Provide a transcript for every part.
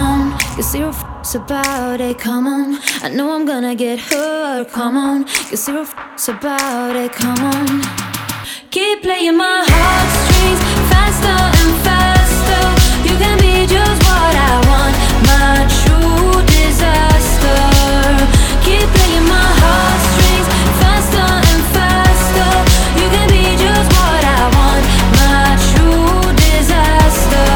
on, get zero fucks about it, come on. I know I'm gonna get hurt, come on, get zero fucks about it, come on. Keep playing my heartstrings faster and faster. You can be just what I want, my true disaster. Keep playing my heartstrings faster and faster. You can be just what I want, my true disaster.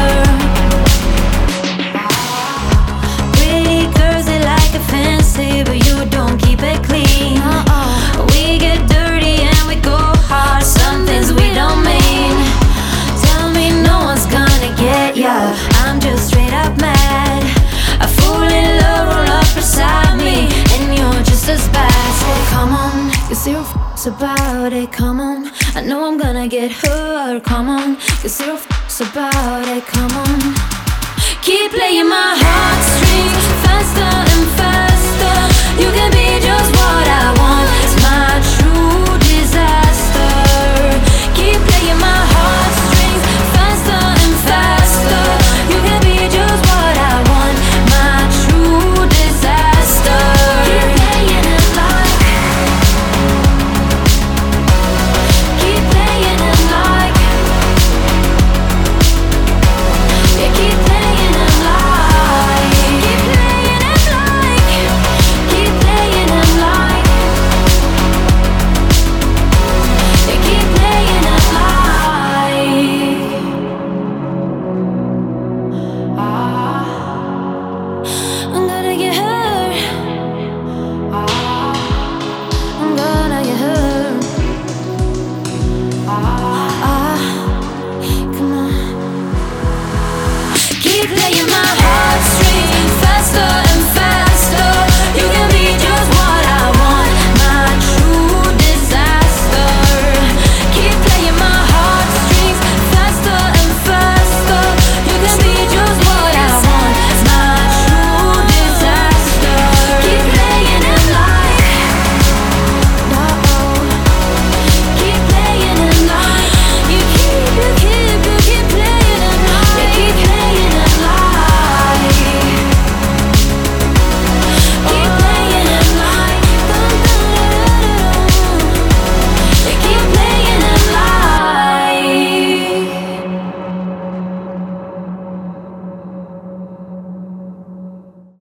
Pretty girls, they like it fancy, but you don't keep it clean. We get dirty and we go hard, some things we don't mean. Tell me no one's gonna get ya, I'm just straight up mad. I fall in love, roll up beside me, and you're just as bad. So come on, get zero fucks about it, come on. I know I'm gonna get hurt, come on, get zero fucks about it, come on. Keep playing my heart.